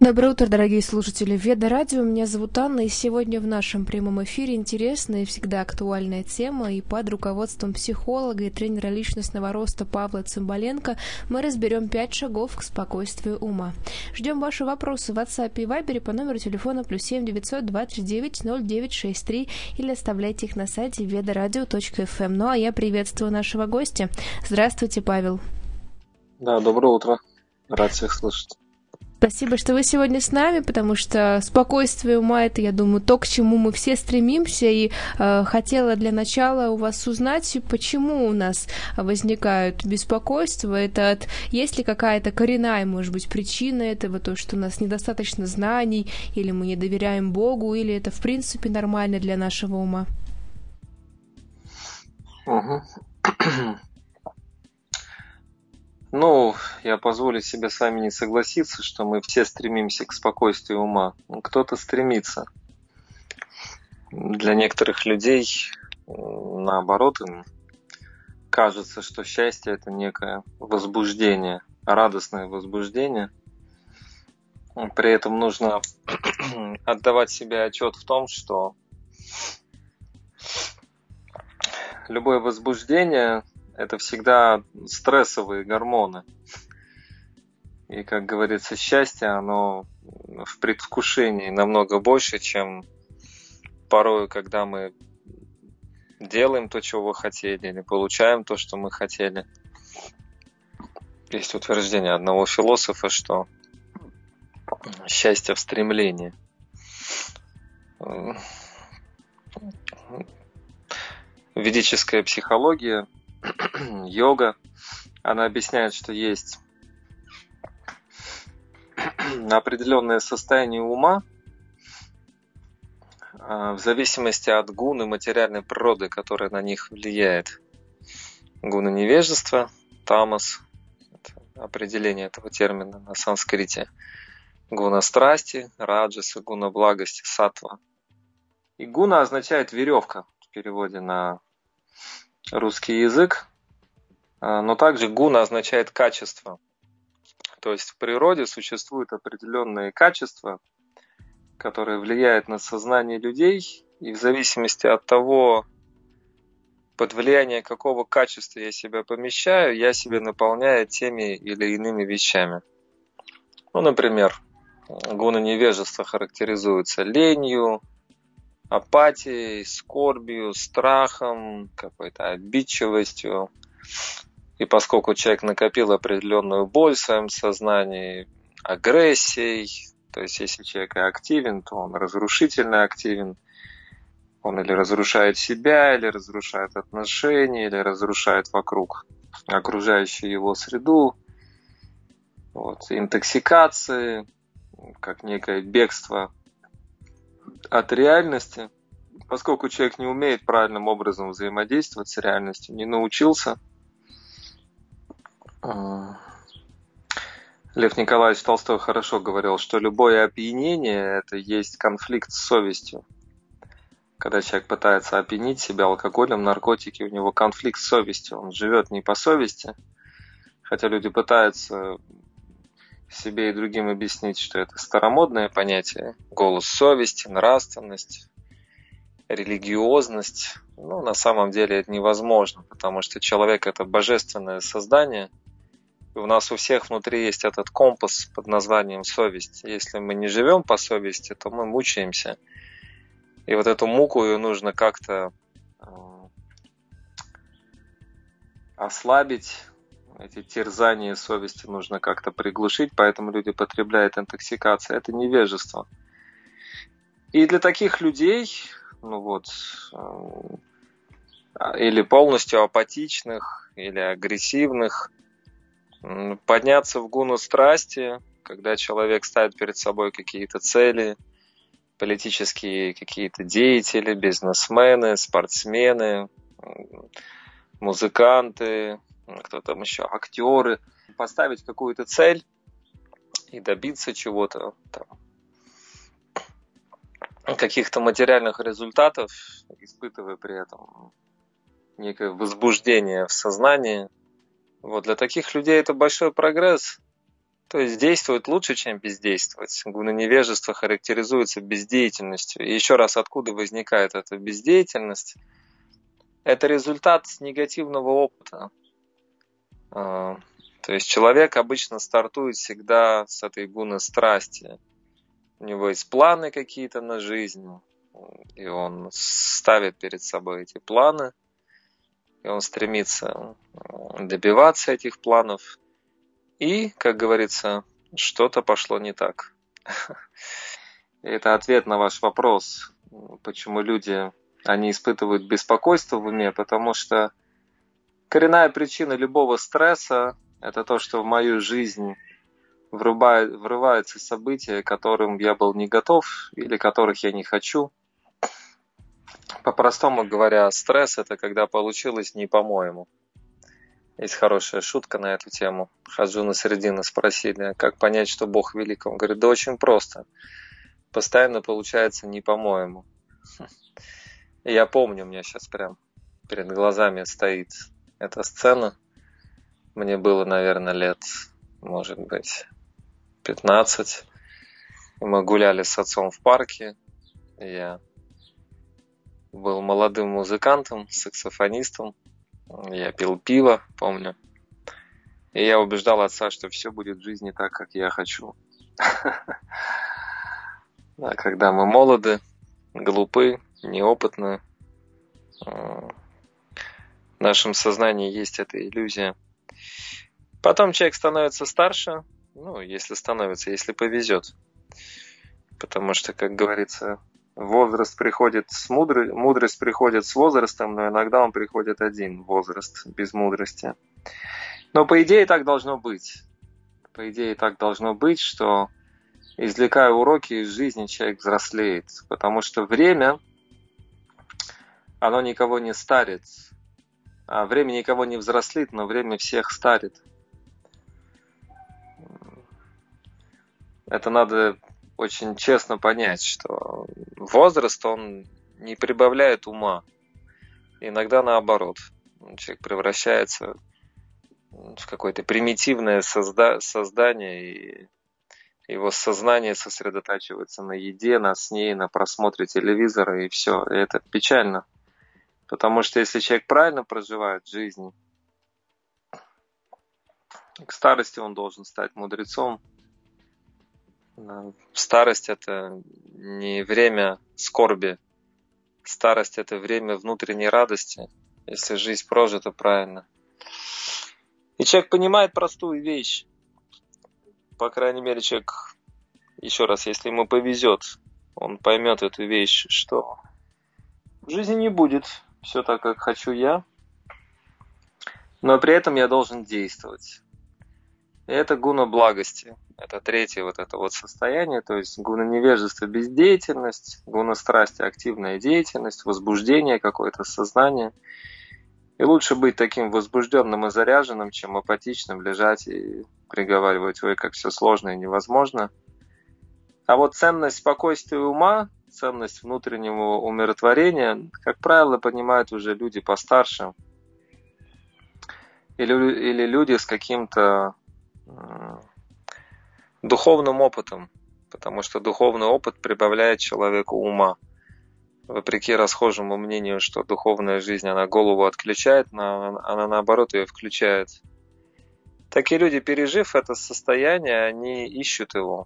Доброе утро, дорогие слушатели Веда Радио. Меня зовут Анна, и сегодня в нашем прямом эфире интересная и всегда актуальная тема. И под руководством психолога и тренера личностного роста Павла Цымбаленко мы разберем 5 шагов к спокойствию ума. Ждем ваши вопросы в WhatsApp и Viber по номеру телефона +7 900 239 0963 или оставляйте их на сайте vedaradio.fm. Ну а я приветствую нашего гостя. Здравствуйте, Павел. Да, доброе утро. Рад всех слышать. Спасибо, что вы сегодня с нами, потому что спокойствие ума — это, я думаю, то, к чему мы все стремимся, и хотела для начала у вас узнать, почему у нас возникают беспокойства. Есть ли какая-то коренная, может быть, причина этого, то, что у нас недостаточно знаний, или мы не доверяем Богу, или это, в принципе, нормально для нашего ума? Я позволю себе с вами не согласиться, что мы все стремимся к спокойствию ума. Кто-то стремится. Для некоторых людей, наоборот, им кажется, что счастье – это некое возбуждение, радостное возбуждение. При этом нужно отдавать себе отчет в том, что любое возбуждение – это всегда стрессовые гормоны. И, как говорится, счастье, оно в предвкушении намного больше, чем порой, когда мы делаем то, чего мы хотели, или получаем то, что мы хотели. Есть утверждение одного философа, что счастье в стремлении. Ведическая психология, йога, она объясняет, что есть определенное состояние ума в зависимости от гуны материальной природы, которая на них влияет. Гуна невежества, тамас, это определение этого термина на санскрите. Гуна страсти, раджаса, гуна благости, саттва. И гуна означает веревка в переводе на русский язык, но также гуна означает качество. То есть в природе существуют определенные качества, которые влияют на сознание людей, и в зависимости от того, под влияние какого качества я себя помещаю, я себя наполняю теми или иными вещами. Например, гуна невежества характеризуется ленью, апатией, скорбью, страхом, какой-то обидчивостью. И поскольку человек накопил определенную боль в своем сознании, агрессией, то есть если человек активен, то он разрушительно активен, он или разрушает себя, или разрушает отношения, или разрушает вокруг окружающую его среду. Интоксикации, как некое бегство от реальности. Поскольку человек не умеет правильным образом взаимодействовать с реальностью, не научился. Лев Николаевич Толстой хорошо говорил, что любое опьянение – это есть конфликт с совестью. Когда человек пытается опьянить себя алкоголем, наркотики, у него конфликт с совестью. Он живет не по совести, хотя люди пытаются себе и другим объяснить, что это старомодное понятие. Голос совести, нравственность, религиозность. На самом деле это невозможно, потому что человек – это божественное создание. И у нас у всех внутри есть этот компас под названием совесть. Если мы не живем по совести, то мы мучаемся. И эту муку ее нужно как-то ослабить. Эти терзания совести нужно как-то приглушить, поэтому люди потребляют интоксикацию. Это невежество. И для таких людей, или полностью апатичных, или агрессивных, подняться в гуну страсти, когда человек ставит перед собой какие-то цели, политические какие-то деятели, бизнесмены, спортсмены, музыканты, кто там еще, актеры, поставить какую-то цель и добиться чего-то, каких-то материальных результатов, испытывая при этом некое возбуждение в сознании. Для таких людей это большой прогресс. То есть действовать лучше, чем бездействовать. Гуна невежества характеризуется бездеятельностью. И еще раз, откуда возникает эта бездеятельность? Это результат негативного опыта. То есть человек обычно стартует всегда с этой гуны страсти. У него есть планы какие-то на жизнь, и он ставит перед собой эти планы, и он стремится добиваться этих планов. И, как говорится, что-то пошло не так. Это ответ на ваш вопрос, почему люди, они испытывают беспокойство в уме, потому что коренная причина любого стресса – это то, что в мою жизнь врываются события, к которым я был не готов или которых я не хочу. По-простому говоря, стресс – это когда получилось не по-моему. Есть хорошая шутка на эту тему. Хаджуна Средина спросили, как понять, что Бог велик. Он говорит, да очень просто. Постоянно получается не по-моему. И я помню, у меня сейчас прям перед глазами стоит эта сцена. Мне было, наверное, лет, может быть, 15. И мы гуляли с отцом в парке. И я был молодым музыкантом, саксофонистом. Я пил пиво, помню. И я убеждал отца, что все будет в жизни так, как я хочу. Когда мы молоды, глупы, неопытны, в нашем сознании есть эта иллюзия. Потом человек становится старше, если повезет. Потому что, как говорится, возраст приходит мудрость приходит с возрастом, но иногда он приходит один, возраст, без мудрости. Но по идее так должно быть. По идее так должно быть, что, извлекая уроки из жизни, человек взрослеет. Потому что время, оно никого не старит. А время никого не взрослит, но время всех старит. Это надо очень честно понять, что возраст, он не прибавляет ума. Иногда наоборот. Человек превращается в какое-то примитивное создание, и его сознание сосредотачивается на еде, на сне, на просмотре телевизора, и все. И это печально. Потому что если человек правильно проживает жизнь, к старости он должен стать мудрецом. Старость – это не время скорби. Старость – это время внутренней радости, если жизнь прожита правильно. И человек понимает простую вещь. По крайней мере, человек, еще раз, если ему повезет, он поймет эту вещь, что в жизни не будет все так, как хочу я, но при этом я должен действовать. И это гуна благости. Это третье состояние, то есть гуна невежества – бездеятельность, гуна страсти – активная деятельность, возбуждение какое-то, сознание. И лучше быть таким возбужденным и заряженным, чем апатичным, лежать и приговаривать, ой, как все сложно и невозможно. А вот ценность спокойствия ума, ценность внутреннего умиротворения, как правило, понимают уже люди постарше. Или люди с каким-то духовным опытом, потому что духовный опыт прибавляет человеку ума. Вопреки расхожему мнению, что духовная жизнь, она голову отключает, она наоборот ее включает. Такие люди, пережив это состояние, они ищут его.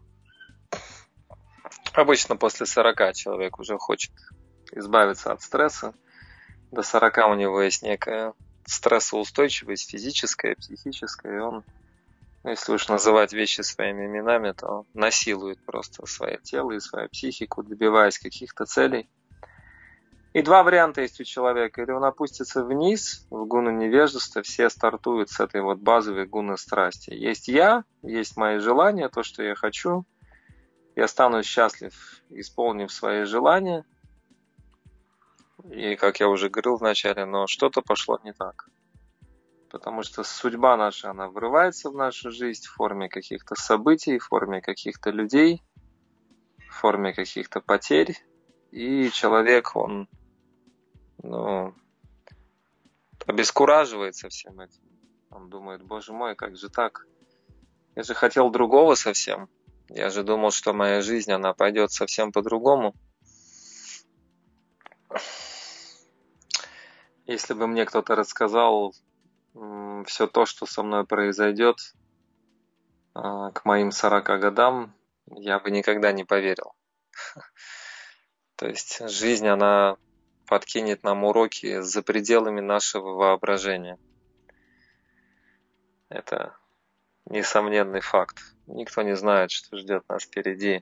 Обычно после 40 человек уже хочет избавиться от стресса. До 40 у него есть некая стрессоустойчивость физическая, психическая, и он, если уж называть вещи своими именами, то насилует просто свое тело и свою психику, добиваясь каких-то целей. И два варианта есть у человека. Или он опустится вниз, в гуну невежества, все стартуют с этой базовой гуны страсти. Есть я, есть мои желания, то, что я хочу. Я стану счастлив, исполнив свои желания. И, как я уже говорил вначале, но что-то пошло не так. Потому что судьба наша, она врывается в нашу жизнь в форме каких-то событий, в форме каких-то людей, в форме каких-то потерь. И человек, он обескураживается всем этим. Он думает, боже мой, как же так? Я же хотел другого совсем. Я же думал, что моя жизнь, она пойдет совсем по-другому. Если бы мне кто-то рассказал все то, что со мной произойдет к моим 40 годам, я бы никогда не поверил. То есть жизнь, она подкинет нам уроки за пределами нашего воображения. Это несомненный факт. Никто не знает, что ждет нас впереди.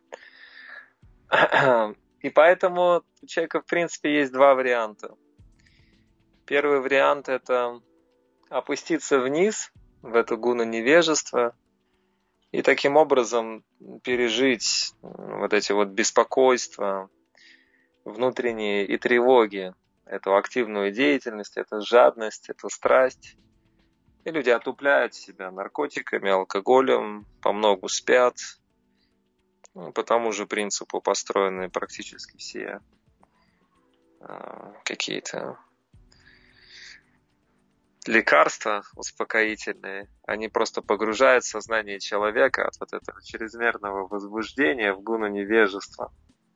И поэтому у человека, в принципе, есть два варианта. Первый вариант – это опуститься вниз, в это гуна невежества, и таким образом пережить вот эти вот беспокойства, внутренние и тревоги, эту активную деятельность, эту жадность, эту страсть. И люди отупляют себя наркотиками, алкоголем, помногу спят. По тому же принципу построены практически все какие-то лекарства успокоительные. Они просто погружают сознание человека от вот этого чрезмерного возбуждения в гуну невежества.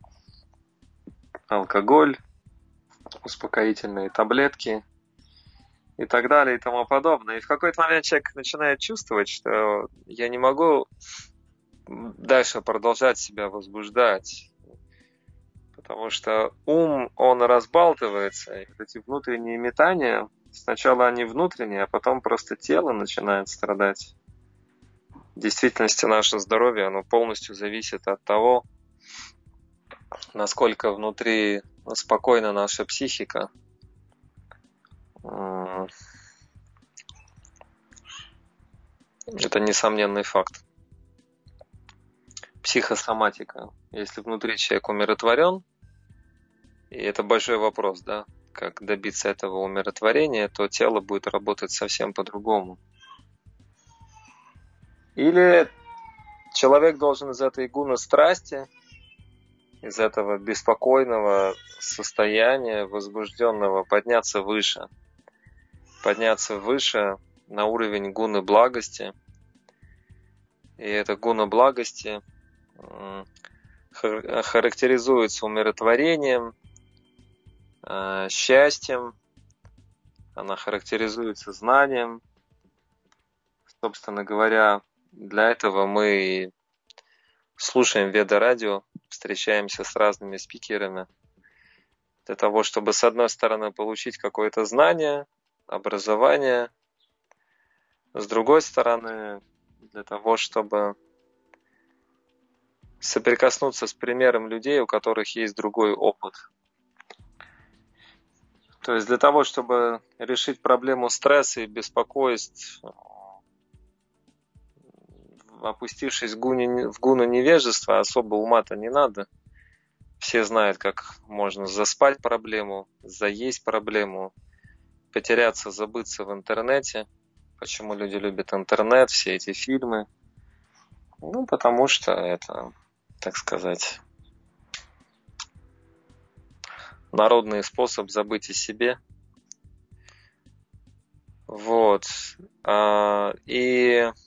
Алкоголь, успокоительные таблетки и так далее и тому подобное. И в какой-то момент человек начинает чувствовать, что я не могу дальше продолжать себя возбуждать, потому что ум, он разбалтывается, и эти внутренние метания, сначала они внутренние, а потом просто тело начинает страдать. В действительности наше здоровье, оно полностью зависит от того, насколько внутри спокойна наша психика. Это несомненный факт. Психосоматика. Если внутри человек умиротворен, и это большой вопрос, да, как добиться этого умиротворения, то тело будет работать совсем по-другому. Или человек должен из этой гуны страсти, из этого беспокойного состояния, возбужденного, подняться выше на уровень гуны благости. И эта гуна благости характеризуется умиротворением, счастьем, она характеризуется знанием. Собственно говоря, для этого мы слушаем Веда-радио, встречаемся с разными спикерами, для того, чтобы, с одной стороны, получить какое-то знание, образование, с другой стороны, для того, чтобы соприкоснуться с примером людей, у которых есть другой опыт. То есть для того, чтобы решить проблему стресса и беспокойств, опустившись в гуну невежества, особо ума-то не надо. Все знают, как можно заспать проблему, заесть проблему, потеряться, забыться в интернете. Почему люди любят интернет, все эти фильмы? Потому что это, так сказать, народный способ забыть о себе. Вот. И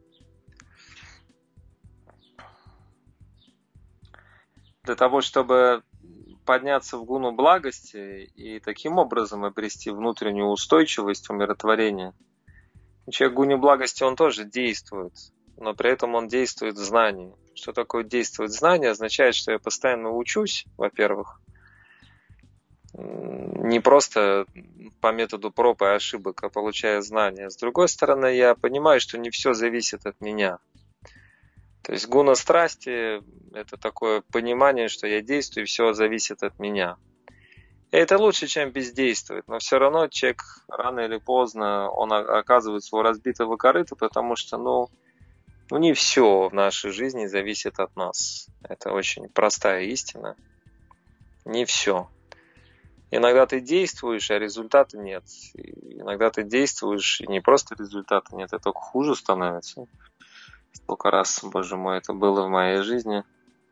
для того, чтобы подняться в гуну благости и таким образом обрести внутреннюю устойчивость, умиротворение, человек в гуне благости, он тоже действует, но при этом он действует в знании. Что такое действует в знании? Означает, что я постоянно учусь, во-первых, не просто по методу проб и ошибок, а получая знания. С другой стороны, я понимаю, что не все зависит от меня. То есть гуна страсти – это такое понимание, что я действую, и все зависит от меня. И это лучше, чем бездействовать, но все равно человек рано или поздно он оказывается у разбитого корыта, потому что не все в нашей жизни зависит от нас. Это очень простая истина. Не все. Иногда ты действуешь, а результата нет. И иногда ты действуешь, и не просто результата нет, а только хуже становится. Сколько раз, боже мой, это было в моей жизни.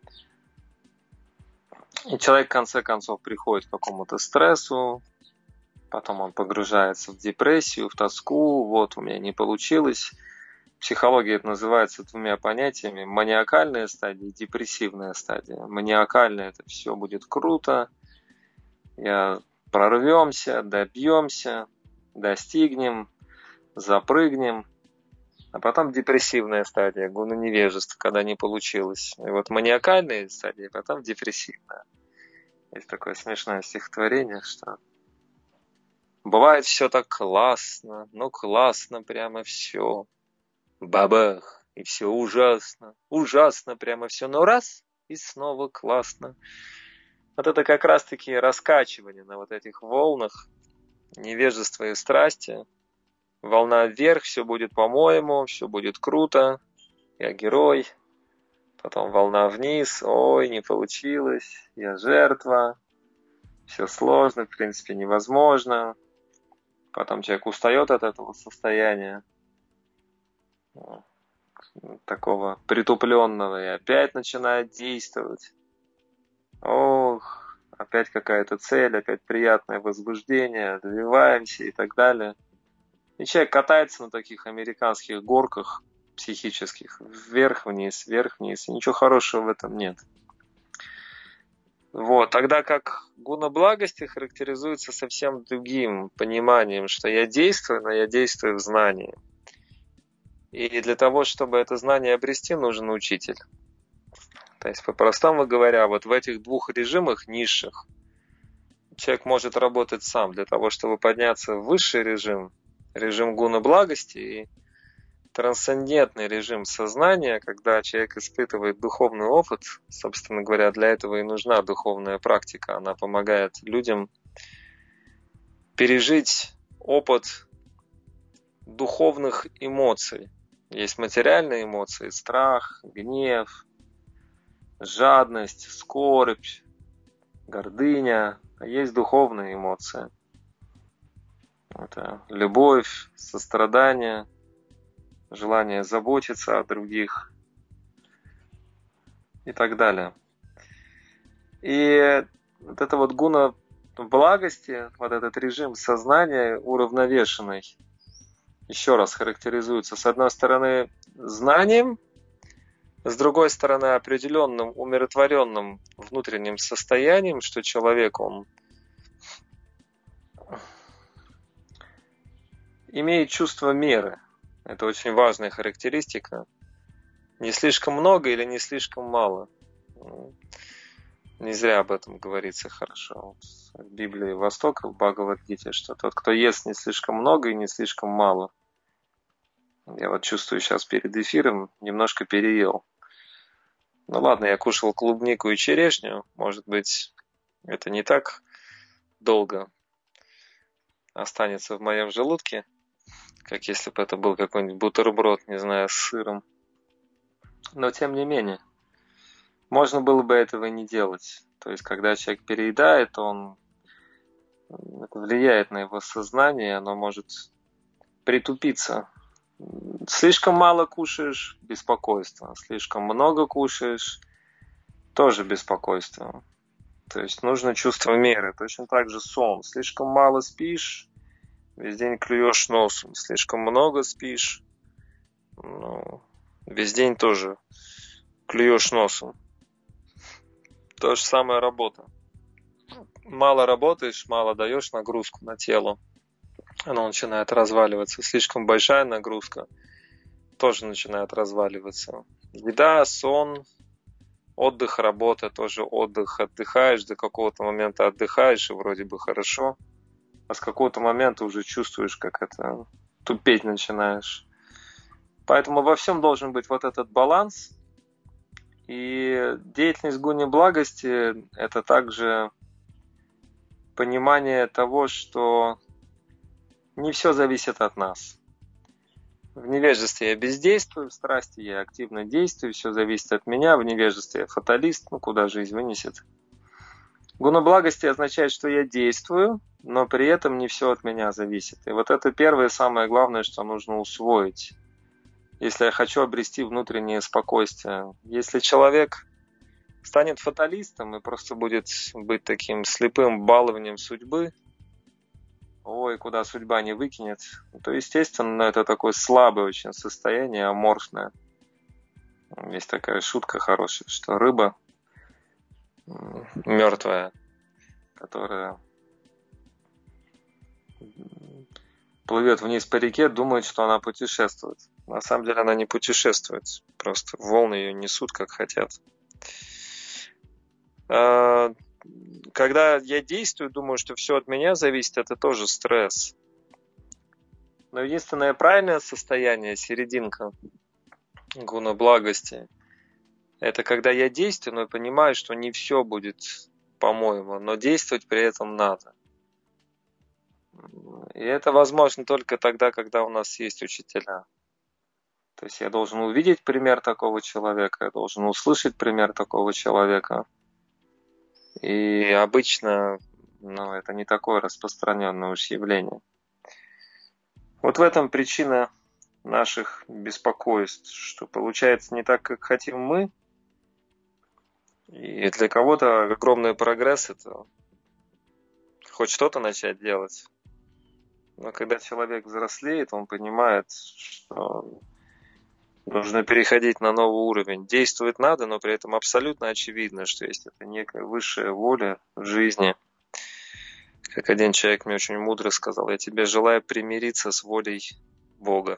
И человек в конце концов приходит к какому-то стрессу, потом он погружается в депрессию, в тоску, вот у меня не получилось, психологии это называется двумя понятиями: маниакальная стадия и депрессивная стадия. Маниакальная — это все будет круто, прорвемся, добьемся, достигнем, запрыгнем. А потом депрессивная стадия, гуна невежества, когда не получилось. И вот маниакальная стадия, потом депрессивная. Есть такое смешное стихотворение, что бывает все так классно, классно прямо все. Бабах, и все ужасно, ужасно прямо все, но раз, и снова классно. Вот это как раз-таки раскачивание на вот этих волнах невежества и страсти. Волна вверх, все будет по-моему, все будет круто, я герой. Потом волна вниз, ой, не получилось, я жертва, все сложно, в принципе невозможно. Потом человек устает от этого состояния, такого притупленного, и опять начинает действовать. Ох, опять какая-то цель, опять приятное возбуждение, добиваемся и так далее. И человек катается на таких американских горках психических, вверх-вниз, вверх-вниз, и ничего хорошего в этом нет. Вот, тогда как гуна благости характеризуется совсем другим пониманием, что я действую, но я действую в знании. И для того, чтобы это знание обрести, нужен учитель. То есть, по-простому говоря, вот в этих двух режимах низших человек может работать сам для того, чтобы подняться в высший режим, режим гуна благости, и трансцендентный режим сознания, когда человек испытывает духовный опыт. Собственно говоря, для этого и нужна духовная практика. Она помогает людям пережить опыт духовных эмоций. Есть материальные эмоции: страх, гнев, жадность, скорбь, гордыня. А есть духовные эмоции. Это любовь, сострадание, желание заботиться о других и так далее. И вот это вот гуна благости, вот этот режим сознания уравновешенный, еще раз характеризуется, с одной стороны, знанием, с другой стороны, определенным умиротворенным внутренним состоянием, что человек, он имеет чувство меры. Это очень важная характеристика. Не слишком много или не слишком мало. Не зря об этом говорится хорошо. В Библии Востока, в Бхагавад-гите, что тот, кто ест не слишком много и не слишком мало. Я вот чувствую сейчас перед эфиром, немножко переел. Ну ладно, я кушал клубнику и черешню. Может быть, это не так долго останется в моем желудке, как если бы это был какой-нибудь бутерброд, не знаю, с сыром. Но тем не менее, можно было бы этого не делать. То есть, когда человек переедает, это влияет на его сознание, оно может притупиться. Слишком мало кушаешь – беспокойство. Слишком много кушаешь – тоже беспокойство. То есть нужно чувство меры. Точно так же сон. Слишком мало спишь – весь день клюешь носом. Слишком много спишь – весь день тоже клюешь носом. То же самое работа. Мало работаешь, мало даешь нагрузку на тело, оно начинает разваливаться. Слишком большая нагрузка тоже начинает разваливаться. Еда, сон, отдых, работа, тоже отдых. Отдыхаешь, до какого-то момента отдыхаешь, и вроде бы хорошо. А с какого-то момента уже чувствуешь, как это тупеть начинаешь. Поэтому во всем должен быть вот этот баланс. И деятельность гуни благости – это также понимание того, что не все зависит от нас. В невежестве я бездействую, в страсти я активно действую, все зависит от меня. В невежестве я фаталист, куда жизнь вынесет. Гуна благости означает, что я действую, но при этом не все от меня зависит. И вот это первое, самое главное, что нужно усвоить, если я хочу обрести внутреннее спокойствие. Если человек станет фаталистом и просто будет быть таким слепым балованием судьбы, ой, куда судьба не выкинет, то, естественно, это такое слабое очень состояние, аморфное. Есть такая шутка хорошая, что рыба мертвая, которая плывет вниз по реке, думает, что она путешествует. На самом деле она не путешествует, просто волны ее несут, как хотят. Когда я действую, думаю, что все от меня зависит, это тоже стресс. Но единственное правильное состояние, серединка гуна благости, это когда я действую, но понимаю, что не все будет по-моему, но действовать при этом надо. И это возможно только тогда, когда у нас есть учителя. То есть я должен увидеть пример такого человека, я должен услышать пример такого человека. И обычно это не такое распространенное уж явление. Вот в этом причина наших беспокойств, что получается не так, как хотим мы. И для кого-то огромный прогресс – это хоть что-то начать делать. Но когда человек взрослеет, он понимает, что нужно переходить на новый уровень. Действовать надо, но при этом абсолютно очевидно, что есть это некая высшая воля в жизни. Как один человек мне очень мудро сказал: я тебе желаю примириться с волей Бога.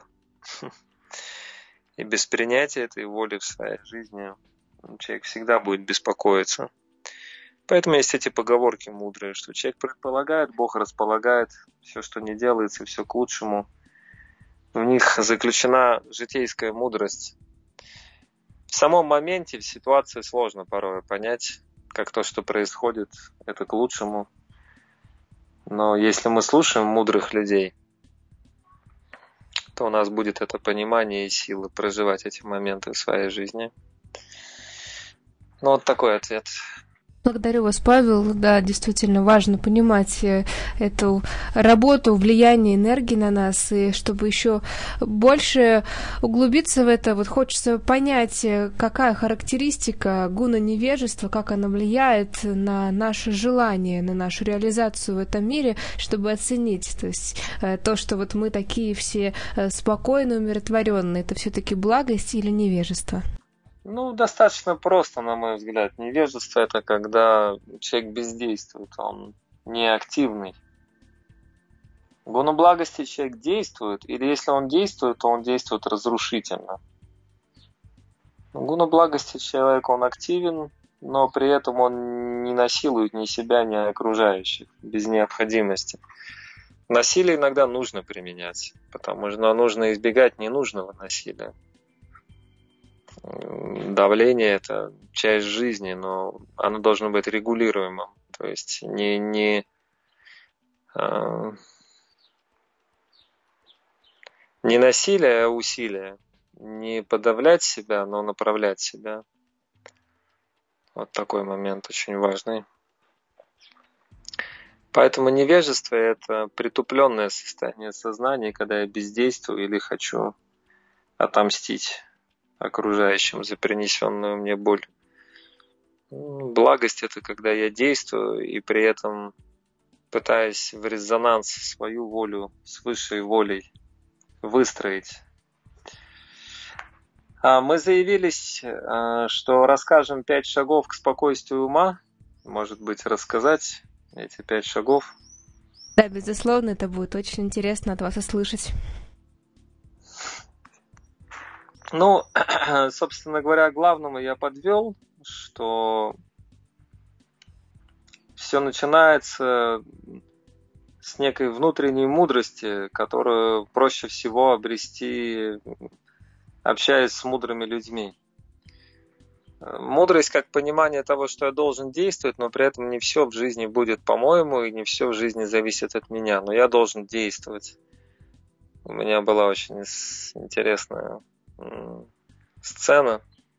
И без принятия этой воли в своей жизни человек всегда будет беспокоиться. Поэтому есть эти поговорки мудрые, что человек предполагает, Бог располагает, все, что не делается, все к лучшему. В них заключена житейская мудрость. В самом моменте, в ситуации сложно порой понять, как то, что происходит, это к лучшему. Но если мы слушаем мудрых людей, то у нас будет это понимание и сила проживать эти моменты в своей жизни. Вот такой ответ. Благодарю вас, Павел. Да, действительно важно понимать эту работу, влияние энергии на нас, и чтобы еще больше углубиться в это, вот хочется понять, какая характеристика гуна невежества, как она влияет на наше желание, на нашу реализацию в этом мире, чтобы оценить, то есть то, что вот мы такие все спокойные, умиротворенные, это все-таки благость или невежество? Достаточно просто, на мой взгляд. Невежество – это когда человек бездействует, он не активный. В гуну благости человек действует, или если он действует, то он действует разрушительно. В гуну благости человек, он активен, но при этом он не насилует ни себя, ни окружающих, без необходимости. Насилие иногда нужно применять, потому что нужно избегать ненужного насилия. Давление – это часть жизни, но оно должно быть регулируемым. То есть не насилие, а усилие. Не подавлять себя, но направлять себя. Вот такой момент очень важный. Поэтому невежество – это притупленное состояние сознания, когда я бездействую или хочу отомстить окружающим за принесенную мне боль. Благость – это когда я действую и при этом пытаюсь в резонанс свою волю с высшей волей выстроить. Мы заявились, что расскажем 5 шагов к спокойствию ума. Может быть, рассказать эти 5 шагов? Да, безусловно, это будет очень интересно от вас услышать. Собственно говоря, к главному я подвел, что все начинается с некой внутренней мудрости, которую проще всего обрести, общаясь с мудрыми людьми. Мудрость как понимание того, что я должен действовать, но при этом не все в жизни будет по-моему, и не все в жизни зависит от меня, но я должен действовать. У меня была очень интересная сцена.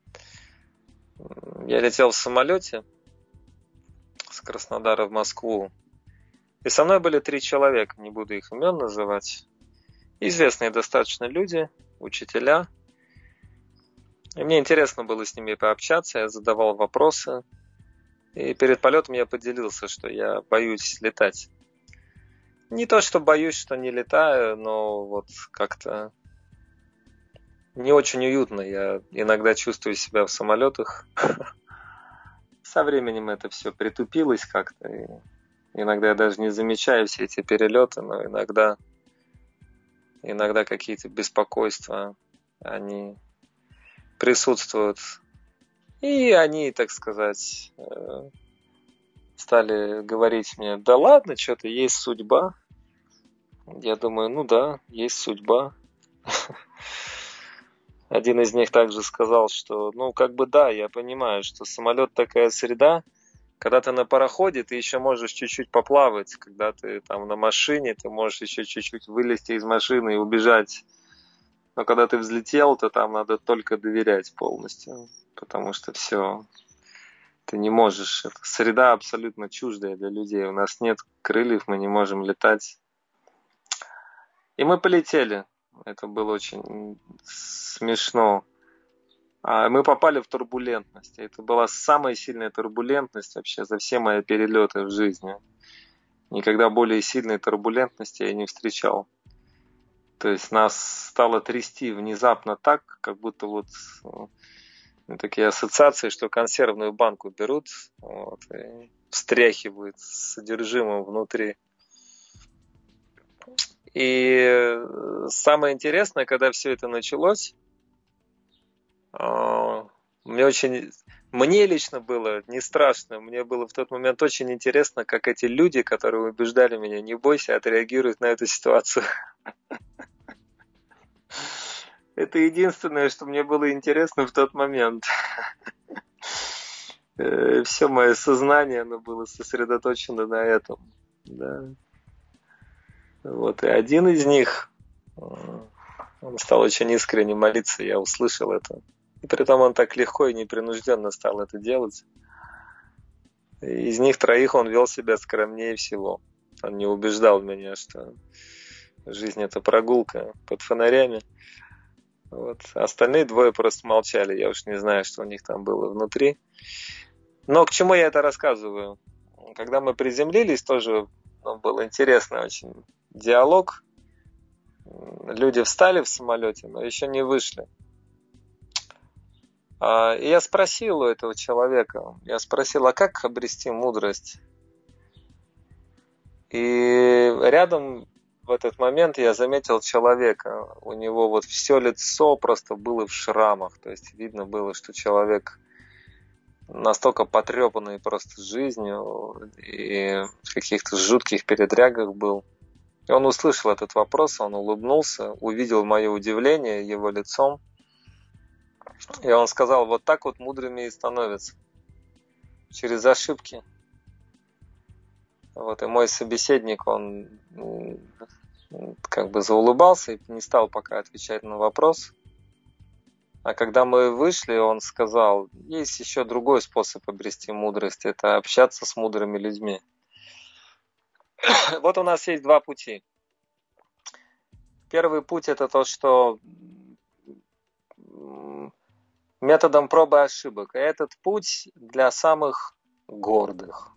Я летел в самолете с Краснодара в Москву, и со мной были 3 человека, не буду их имен называть, известные достаточно люди, учителя. И мне интересно было с ними пообщаться, я задавал вопросы, и перед полетом я поделился, что я боюсь летать. Не то, что боюсь, что не летаю, но вот как-то не очень уютно. Я иногда чувствую себя в самолетах. Со временем это все притупилось как-то. И иногда я даже не замечаю все эти перелеты, но иногда какие-то беспокойства, они присутствуют. И они, так сказать, стали говорить мне: да ладно, что-то есть судьба. Я думаю, ну да, есть судьба. Один из них также сказал, что, ну, как бы да, я понимаю, что самолет такая среда, когда ты на пароходе, ты еще можешь чуть-чуть поплавать, когда ты там на машине, ты можешь еще чуть-чуть вылезти из машины и убежать. Но когда ты взлетел, то там надо только доверять полностью, потому что все, ты не можешь. Это среда абсолютно чуждая для людей. У нас нет крыльев, мы не можем летать. И мы полетели. Это было очень смешно. Мы попали в турбулентность. Это была самая сильная турбулентность вообще за все мои перелеты в жизни. Никогда более сильной турбулентности я не встречал. То есть нас стало трясти внезапно так, как будто вот такие ассоциации, что консервную банку берут, вот, и встряхивают с содержимым внутри. И самое интересное, когда все это началось, мне лично было не страшно, мне было в тот момент очень интересно, как эти люди, которые убеждали меня: не бойся, отреагируют на эту ситуацию. Это единственное, что мне было интересно в тот момент. Все мое сознание, оно было сосредоточено на этом. Да. Вот, и один из них, он стал очень искренне молиться, я услышал это. И при этом он так легко и непринужденно стал это делать. И из них троих он вел себя скромнее всего. Он не убеждал меня, что жизнь — это прогулка под фонарями. Вот. Остальные двое просто молчали. Я уж не знаю, что у них там было внутри. Но к чему я это рассказываю? Когда мы приземлились, тоже был интересный очень диалог. Люди встали в самолете, но еще не вышли. И я спросил у этого человека, а как обрести мудрость? И рядом в этот момент я заметил человека. У него вот все лицо просто было в шрамах. То есть видно было, что человек настолько потрепанный просто жизнью и в каких-то жутких передрягах был. И он услышал этот вопрос, он улыбнулся, увидел мое удивление его лицом. И он сказал: вот так вот мудрыми и становятся. Через ошибки. Вот, и мой собеседник, он как бы заулыбался и не стал пока отвечать на вопрос. А когда мы вышли, он сказал: есть еще другой способ обрести мудрость, это общаться с мудрыми людьми. Вот у нас есть два пути. Первый путь — это то, что методом проб и ошибок. И этот путь для самых гордых.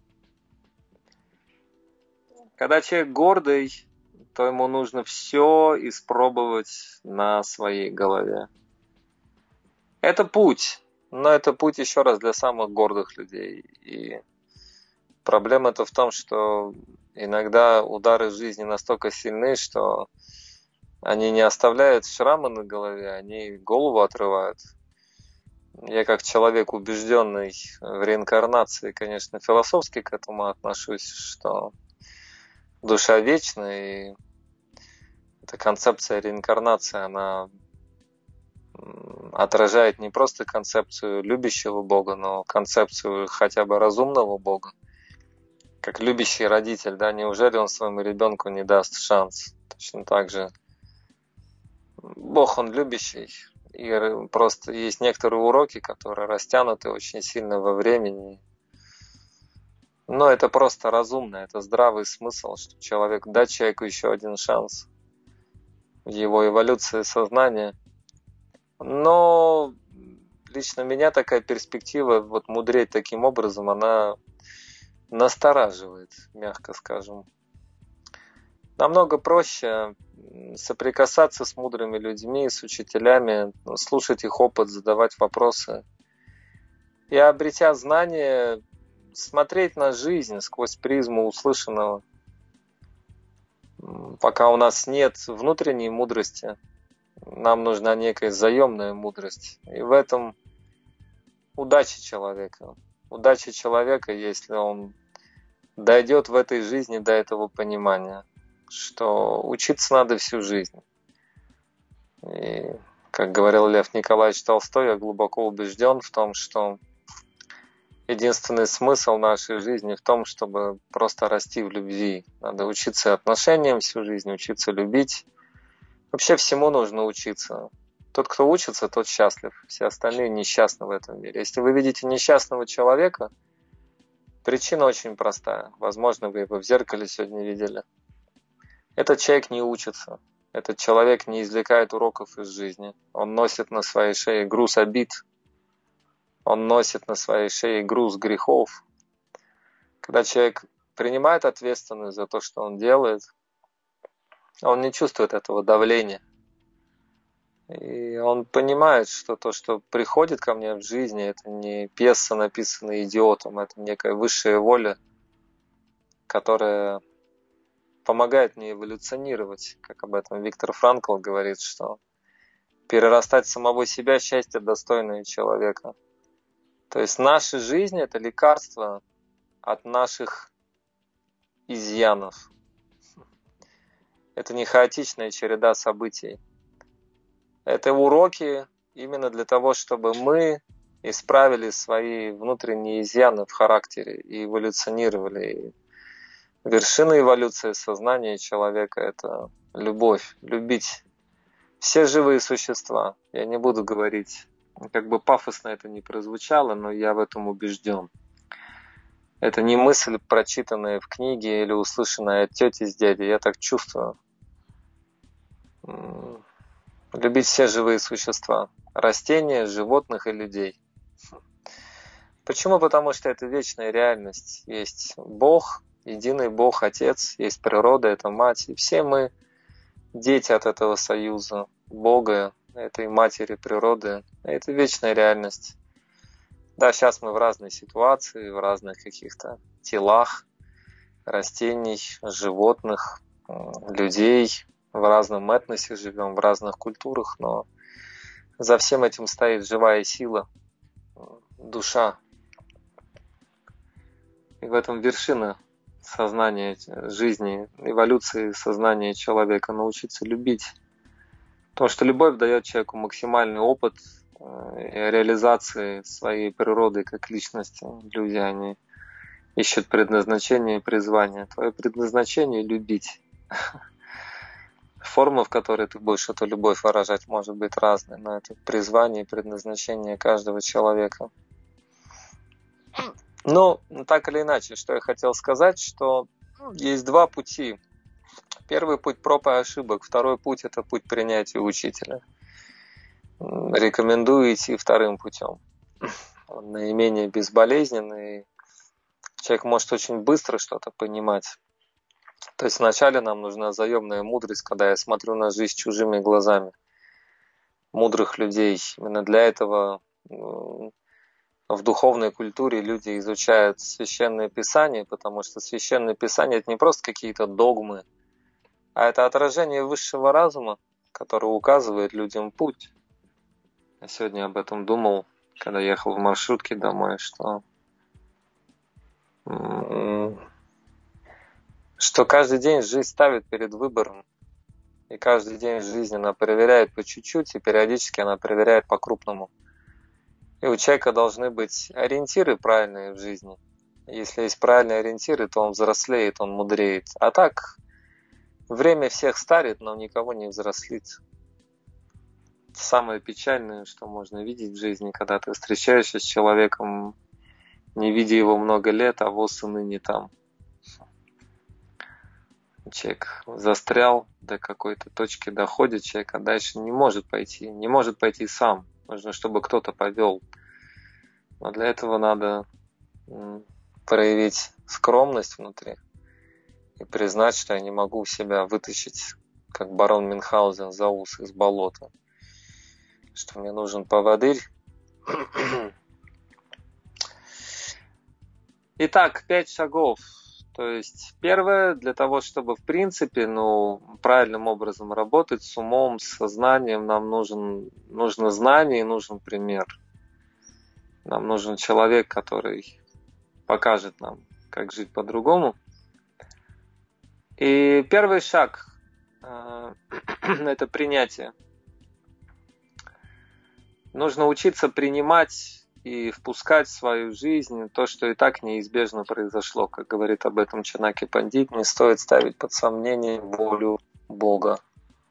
Когда человек гордый, то ему нужно все испробовать на своей голове. Это путь, но это путь, еще раз, для самых гордых людей. И проблема-то в том, что иногда удары жизни настолько сильны, что они не оставляют шрамы на голове, они голову отрывают. Я как человек, убежденный в реинкарнации, конечно, философски к этому отношусь, что душа вечна, и эта концепция реинкарнации, она отражает не просто концепцию любящего Бога, но концепцию хотя бы разумного Бога. Как любящий родитель, да, неужели он своему ребенку не даст шанс? Точно так же Бог, он любящий, и просто есть некоторые уроки, которые растянуты очень сильно во времени. Но это просто разумно, это здравый смысл, что дать человеку еще один шанс в его эволюции сознания. Но лично меня такая перспектива, вот мудреть таким образом, она настораживает, мягко скажем. Намного проще соприкасаться с мудрыми людьми, с учителями, слушать их опыт, задавать вопросы. И, обретя знания, смотреть на жизнь сквозь призму услышанного. Пока у нас нет внутренней мудрости, нам нужна некая заемная мудрость. И в этом удача человека. Удача человека, если он дойдет в этой жизни до этого понимания, что учиться надо всю жизнь. И, как говорил Лев Николаевич Толстой, я глубоко убежден в том, что единственный смысл нашей жизни в том, чтобы просто расти в любви. Надо учиться отношениям всю жизнь, учиться любить. Вообще всему нужно учиться. Тот, кто учится, тот счастлив. Все остальные несчастны в этом мире. Если вы видите несчастного человека, причина очень простая. Возможно, вы его в зеркале сегодня видели. Этот человек не учится. Этот человек не извлекает уроков из жизни. Он носит на своей шее груз обид. Он носит на своей шее груз грехов. Когда человек принимает ответственность за то, что он делает, он не чувствует этого давления. И он понимает, что то, что приходит ко мне в жизни, это не пьеса, написанная идиотом, это некая высшая воля, которая помогает мне эволюционировать. Как об этом Виктор Франкл говорит, что перерастать самого себя — счастье, достойное человека. То есть наша жизнь — это лекарство от наших изъянов. Это не хаотичная череда событий. Это уроки именно для того, чтобы мы исправили свои внутренние изъяны в характере и эволюционировали. И вершина эволюции сознания человека — это любовь, любить все живые существа. Я не буду говорить, как бы пафосно это ни прозвучало, но я в этом убежден. Это не мысль, прочитанная в книге или услышанная от тети с дядей. Я так чувствую. Любить все живые существа. Растения, животных и людей. Почему? Потому что это вечная реальность. Есть Бог, единый Бог, Отец, есть природа, это Мать. И все мы дети от этого союза Бога, этой матери природы. Это вечная реальность. Да, сейчас мы в разной ситуации, в разных каких-то телах, растений, животных, людей, в разном этносе живем, в разных культурах, но за всем этим стоит живая сила, душа. И в этом вершина сознания жизни, эволюции сознания человека — научиться любить. Потому что любовь дает человеку максимальный опыт реализации своей природы как личности. Люди, они ищут предназначение и призвание. Твое предназначение — любить. Форма, в которой ты будешь эту любовь выражать, может быть разной, но это призвание и предназначение каждого человека. Ну, так или иначе, что я хотел сказать, что есть два пути. Первый путь — проб и ошибок, второй путь — это путь принятия учителя. Рекомендую идти вторым путем. Он наименее безболезненный. Человек может очень быстро что-то понимать. То есть вначале нам нужна заемная мудрость, когда я смотрю на жизнь чужими глазами мудрых людей. Именно для этого в духовной культуре люди изучают Священное Писание, потому что Священное Писание — это не просто какие-то догмы, а это отражение высшего разума, который указывает людям путь. Я сегодня об этом думал, когда ехал в маршрутке домой, что каждый день жизнь ставит перед выбором. И каждый день жизнь она проверяет по чуть-чуть, и периодически она проверяет по-крупному. И у человека должны быть ориентиры правильные в жизни. Если есть правильные ориентиры, то он взрослеет, он мудреет. А так, время всех старит, но никого не взрослит. Самое печальное, что можно видеть в жизни, когда ты встречаешься с человеком, не видя его много лет, а воз и ныне там. Человек застрял, до какой-то точки доходит человек, а дальше не может пойти сам. Нужно, чтобы кто-то повел. Но для этого надо проявить скромность внутри и признать, что я не могу себя вытащить, как барон Мюнхгаузен, за ус из болота, что мне нужен поводырь. Итак, 5 шагов. То есть первое, для того, чтобы в принципе правильным образом работать с умом, с сознанием, нам нужно знание и нужен пример. Нам нужен человек, который покажет нам, как жить по-другому. И первый шаг – это принятие. Нужно учиться принимать и впускать в свою жизнь то, что и так неизбежно произошло. Как говорит об этом Чанаки Пандит, не стоит ставить под сомнение волю Бога.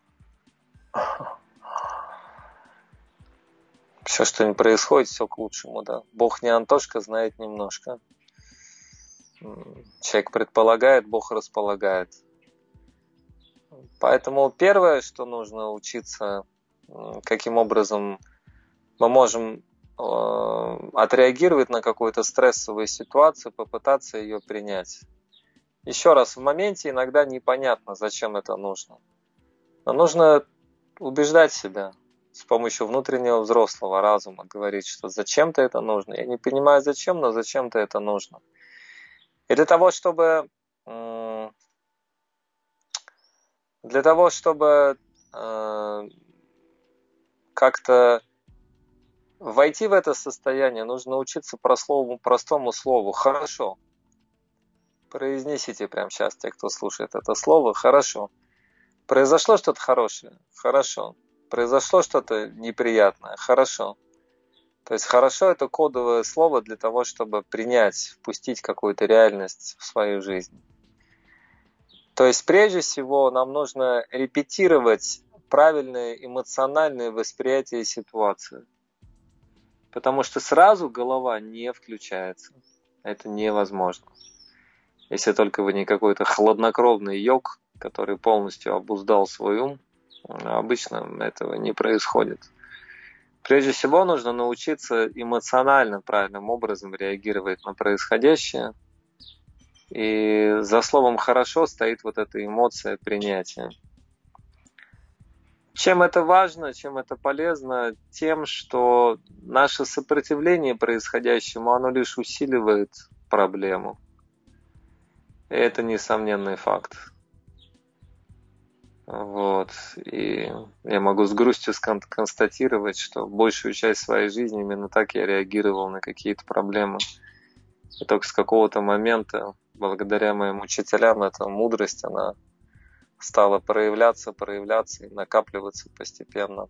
Все, что не происходит, все к лучшему. Да? Бог не Антошка, знает немножко. Человек предполагает, Бог располагает. Поэтому первое, что нужно учиться, каким образом мы можем отреагировать на какую-то стрессовую ситуацию, попытаться ее принять. Еще раз, в моменте иногда непонятно, зачем это нужно. Но нужно убеждать себя с помощью внутреннего взрослого разума, говорить, что зачем-то это нужно. Я не понимаю зачем, но зачем-то это нужно. И для того, чтобы как-то войти в это состояние, нужно научиться простому слову «хорошо». Произнесите прямо сейчас, те, кто слушает это слово, «хорошо». Произошло что-то хорошее? Хорошо. Произошло что-то неприятное? Хорошо. То есть «хорошо» — это кодовое слово для того, чтобы принять, впустить какую-то реальность в свою жизнь. То есть прежде всего нам нужно репетировать правильное эмоциональное восприятие ситуации. Потому что сразу голова не включается. Это невозможно. Если только вы не какой-то хладнокровный йог, который полностью обуздал свой ум, обычно этого не происходит. Прежде всего нужно научиться эмоционально правильным образом реагировать на происходящее. И за словом «хорошо» стоит вот эта эмоция принятия. Чем это важно, чем это полезно? Тем, что наше сопротивление происходящему, оно лишь усиливает проблему. И это несомненный факт. Вот. И я могу с грустью констатировать, что большую часть своей жизни именно так я реагировал на какие-то проблемы. И только с какого-то момента, благодаря моим учителям, эта мудрость, она стала проявляться и накапливаться постепенно.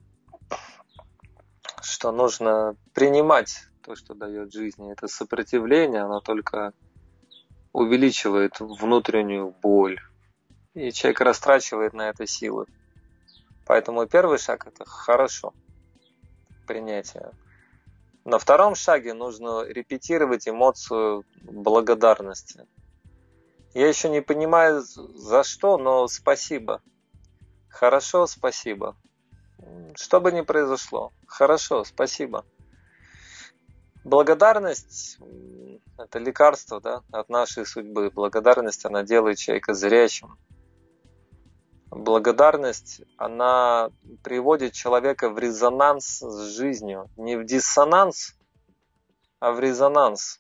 Что нужно принимать то, что дает жизнь. Это сопротивление, оно только увеличивает внутреннюю боль. И человек растрачивает на это силы. Поэтому первый шаг – это хорошо. Принятие. На втором шаге нужно репетировать эмоцию благодарности. Я еще не понимаю, за что, но спасибо. Хорошо, спасибо. Что бы ни произошло. Хорошо, спасибо. Благодарность – это лекарство, да, от нашей судьбы. Благодарность, она делает человека зрячим. Благодарность, она приводит человека в резонанс с жизнью. Не в диссонанс, а в резонанс.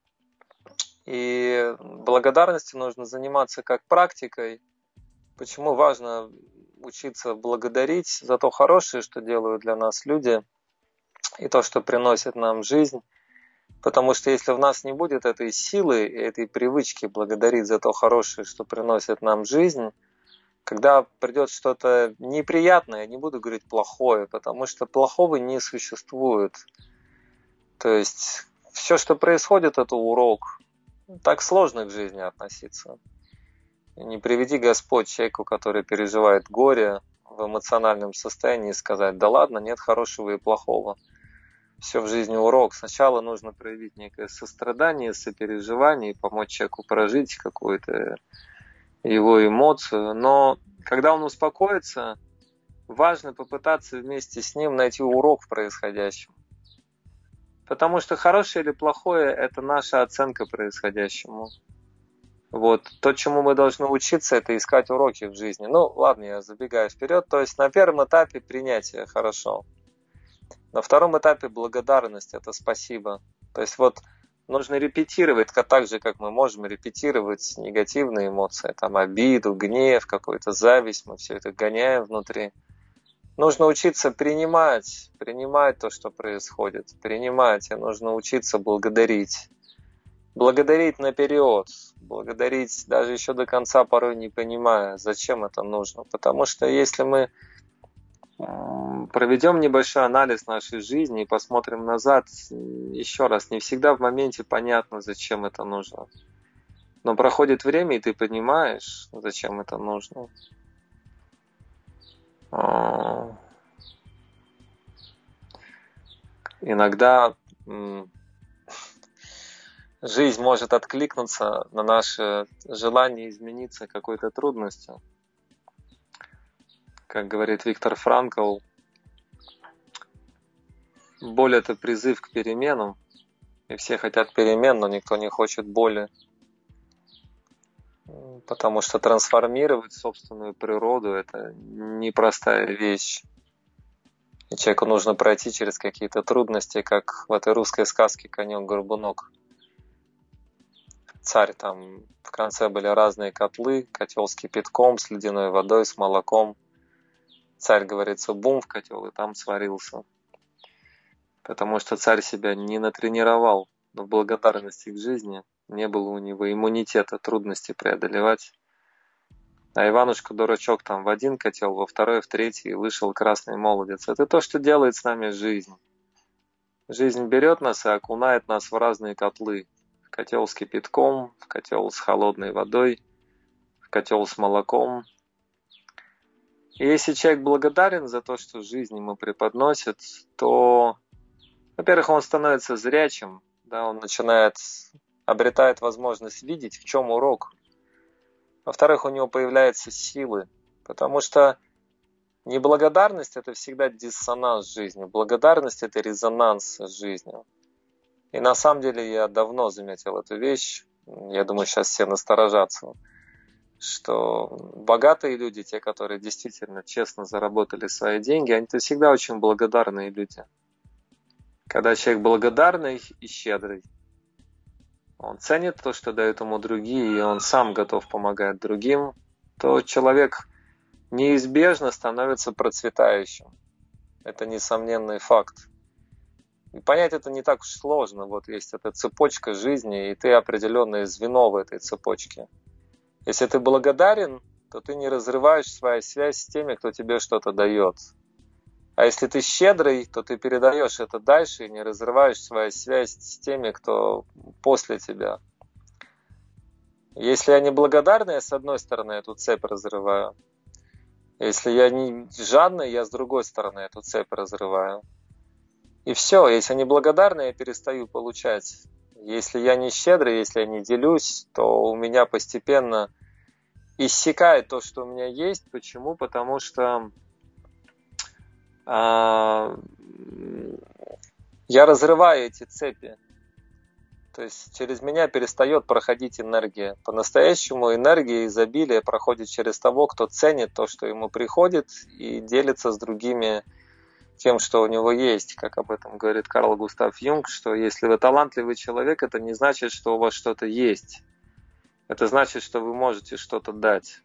И благодарностью нужно заниматься как практикой. Почему важно учиться благодарить за то хорошее, что делают для нас люди, и то, что приносит нам жизнь. Потому что если в нас не будет этой силы, этой привычки благодарить за то хорошее, что приносит нам жизнь, когда придет что-то неприятное, я не буду говорить плохое, потому что плохого не существует. То есть все, что происходит, это урок. Так сложно к жизни относиться. И не приведи Господь человеку, который переживает горе в эмоциональном состоянии, сказать: да ладно, нет хорошего и плохого. Все в жизни урок. Сначала нужно проявить некое сострадание, сопереживание и помочь человеку прожить какую-то его эмоцию. Но когда он успокоится, важно попытаться вместе с ним найти урок в происходящем. Потому что хорошее или плохое – это наша оценка происходящему. Вот. То, чему мы должны учиться, это искать уроки в жизни. Ну, ладно, я забегаю вперед. То есть на первом этапе принятие хорошо. На втором этапе благодарность, это спасибо. То есть вот нужно репетировать, так же, как мы можем репетировать негативные эмоции, там обиду, гнев, какую-то зависть, мы все это гоняем внутри. Нужно учиться принимать то, что происходит, принимать, и нужно учиться благодарить. Благодарить наперед, благодарить даже еще до конца, порой не понимая, зачем это нужно. Потому что если мы проведем небольшой анализ нашей жизни и посмотрим назад, еще раз, не всегда в моменте понятно, зачем это нужно. Но проходит время, и ты понимаешь, зачем это нужно. Иногда жизнь может откликнуться на наше желание измениться какой-то трудностью. Как говорит Виктор Франкл, боль – это призыв к переменам, и все хотят перемен, но никто не хочет боли, потому что трансформировать собственную природу – это непростая вещь. И человеку нужно пройти через какие-то трудности, как в этой русской сказке «Конек-горбунок». Царь, там в конце были разные котлы, котел с кипятком, с ледяной водой, с молоком. Царь, говорится, бум в котел, и там сварился. Потому что царь себя не натренировал, но в благодарности к жизни не было у него иммунитета, трудности преодолевать. А Иванушка-дурачок там в один котел, во второй, в третий, и вышел красный молодец. Это то, что делает с нами жизнь. Жизнь берет нас и окунает нас в разные котлы. В котел с кипятком, в котел с холодной водой, в котел с молоком. И если человек благодарен за то, что жизнь ему преподносит, то, во-первых, он становится зрячим, да, он обретает возможность видеть, в чем урок. Во-вторых, у него появляются силы, потому что неблагодарность – это всегда диссонанс с жизнью, благодарность – это резонанс с жизнью. И на самом деле я давно заметил эту вещь, я думаю, сейчас все насторожатся, что богатые люди, те, которые действительно честно заработали свои деньги, они-то всегда очень благодарные люди. Когда человек благодарный и щедрый, он ценит то, что дают ему другие, и он сам готов помогать другим, то человек неизбежно становится процветающим. Это несомненный факт. И понять это не так уж сложно. Вот есть эта цепочка жизни, и ты определенное звено в этой цепочке. Если ты благодарен, то ты не разрываешь свою связь с теми, кто тебе что-то дает. А если ты щедрый, то ты передаешь это дальше и не разрываешь свою связь с теми, кто после тебя. Если я не благодарный, я с одной стороны эту цепь разрываю. Если я не жадный, я с другой стороны эту цепь разрываю. И все, если я не благодарный, я перестаю получать. Если я не щедрый, если я не делюсь, то у меня постепенно иссякает то, что у меня есть. Почему? Потому что я разрываю эти цепи. То есть через меня перестает проходить энергия. По-настоящему энергия изобилия проходит через того, кто ценит то, что ему приходит, и делится с другими тем, что у него есть. Как об этом говорит Карл Густав Юнг, что если вы талантливый человек, это не значит, что у вас что-то есть. Это значит, что вы можете что-то дать.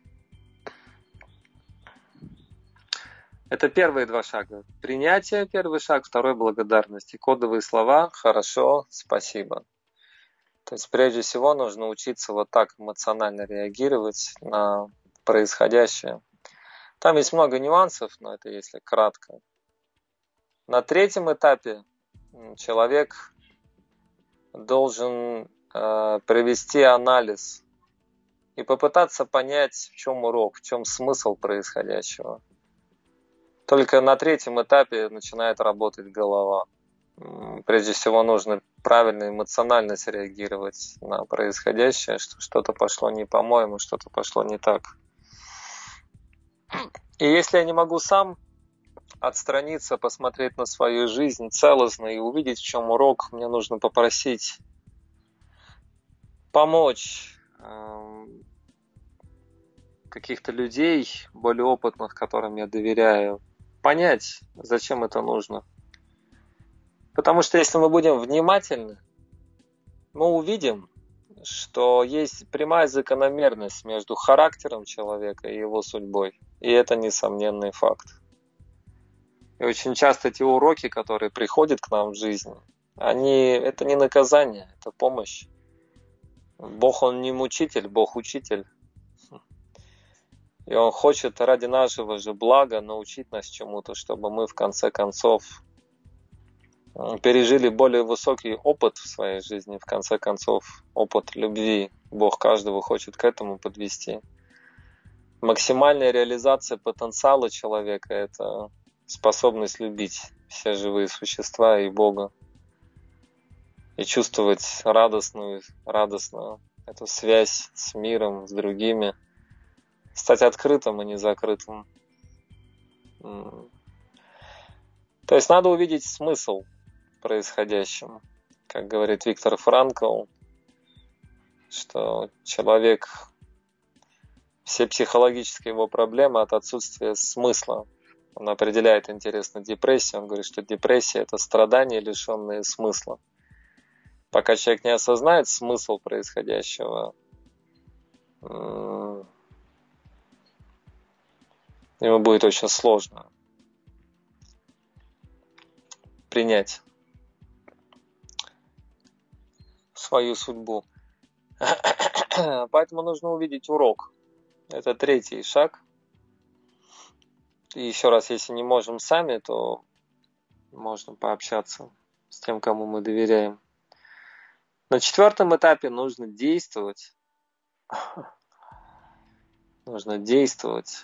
Это первые два шага. Принятие, первый шаг, второй благодарность. И кодовые слова «хорошо», «спасибо». То есть прежде всего нужно учиться вот так эмоционально реагировать на происходящее. Там есть много нюансов, но это если кратко. На третьем этапе человек должен провести анализ и попытаться понять, в чем урок, в чем смысл происходящего. Только на третьем этапе начинает работать голова. Прежде всего нужно правильно эмоционально среагировать на происходящее, что что-то пошло не по-моему, что-то пошло не так. И если я не могу сам отстраниться, посмотреть на свою жизнь целостно и увидеть, в чем урок, мне нужно попросить помочь каких-то людей, более опытных, которым я доверяю, понять, зачем это нужно. Потому что если мы будем внимательны, мы увидим, что есть прямая закономерность между характером человека и его судьбой. И это несомненный факт. И очень часто те уроки, которые приходят к нам в жизни, это не наказание, это помощь. Бог, Он не мучитель, Бог учитель. И Он хочет ради нашего же блага научить нас чему-то, чтобы мы в конце концов пережили более высокий опыт в своей жизни, в конце концов опыт любви. Бог каждого хочет к этому подвести. Максимальная реализация потенциала человека – это способность любить все живые существа и Бога. И чувствовать радостную эту связь с миром, с другими. Стать открытым, и не закрытым. То есть надо увидеть смысл происходящему. Как говорит Виктор Франкл, что человек, все психологические его проблемы от отсутствия смысла. Он определяет, интересно, депрессию. Он говорит, что депрессия – это страдания, лишенные смысла. Пока человек не осознает смысл происходящего, ему будет очень сложно принять свою судьбу. Поэтому нужно увидеть урок. Это третий шаг. И еще раз, если не можем сами, то можно пообщаться с тем, кому мы доверяем. На четвертом этапе нужно действовать. Нужно действовать.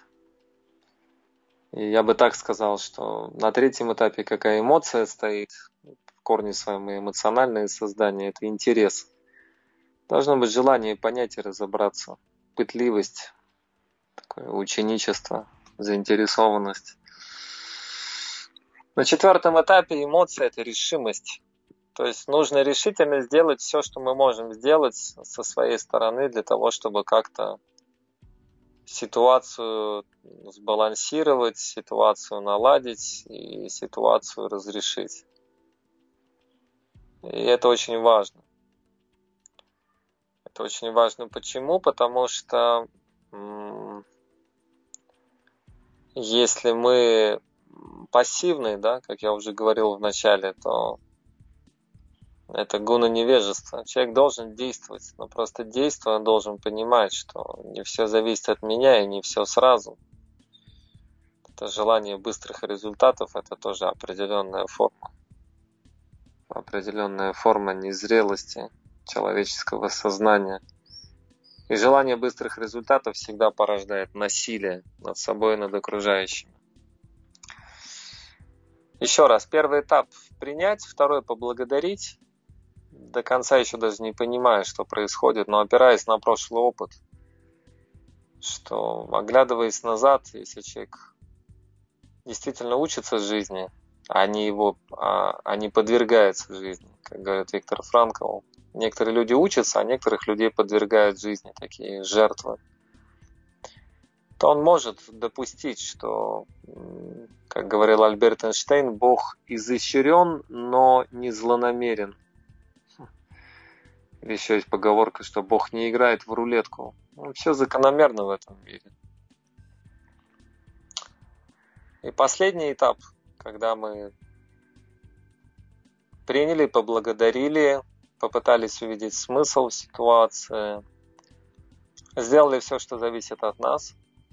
И я бы так сказал, что на третьем этапе какая эмоция стоит, в корне своем и эмоциональное создание, это интерес. Должно быть желание понять и разобраться. Пытливость, такое ученичество, заинтересованность. На четвертом этапе эмоция – это решимость. То есть нужно решительно сделать все, что мы можем сделать со своей стороны для того, чтобы как-то ситуацию сбалансировать, ситуацию наладить и ситуацию разрешить. И это очень важно. Это очень важно. Почему? Потому что если мы пассивны, да, как я уже говорил в начале, то это гуна невежества. Человек должен действовать, но просто действуя, он должен понимать, что не все зависит от меня и не все сразу. Это желание быстрых результатов, это тоже определенная форма. Определенная форма незрелости человеческого сознания. И желание быстрых результатов всегда порождает насилие над собой и над окружающими. Еще раз, первый этап – принять, второй – поблагодарить. До конца еще даже не понимая, что происходит, но опираясь на прошлый опыт, что, оглядываясь назад, если человек действительно учится жизни, а не подвергается жизни, как говорит Виктор Франкл, некоторые люди учатся, а некоторых людей подвергают жизни, такие жертвы, то он может допустить, что, как говорил Альберт Эйнштейн, Бог изощрен, но не злонамерен. Еще есть поговорка, что Бог не играет в рулетку. Все закономерно в этом мире. И последний этап, когда мы приняли, поблагодарили, попытались увидеть смысл в ситуации, сделали все, что зависит от нас.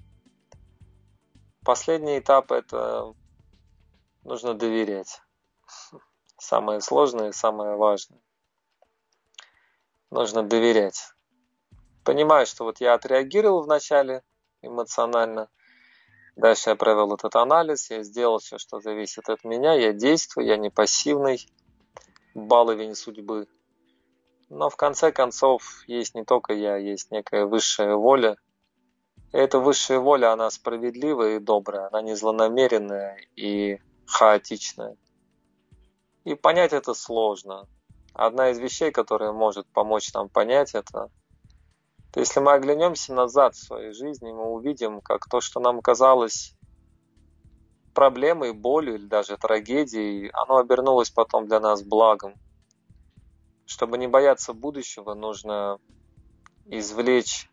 Последний этап – это нужно доверять. Самое сложное и самое важное. Нужно доверять. Понимаю, что вот я отреагировал вначале эмоционально, дальше я провел этот анализ, я сделал все, что зависит от меня, я действую, я не пассивный баловень судьбы. Но в конце концов есть не только я, есть некая высшая воля. И эта высшая воля, она справедливая и добрая, она не злонамеренная и хаотичная. И понять это сложно. Одна из вещей, которая может помочь нам понять это Если мы оглянемся назад в своей жизни, мы увидим, как то, что нам казалось проблемой, болью или даже трагедией, оно обернулось потом для нас благом. Чтобы не бояться будущего, нужно извлечь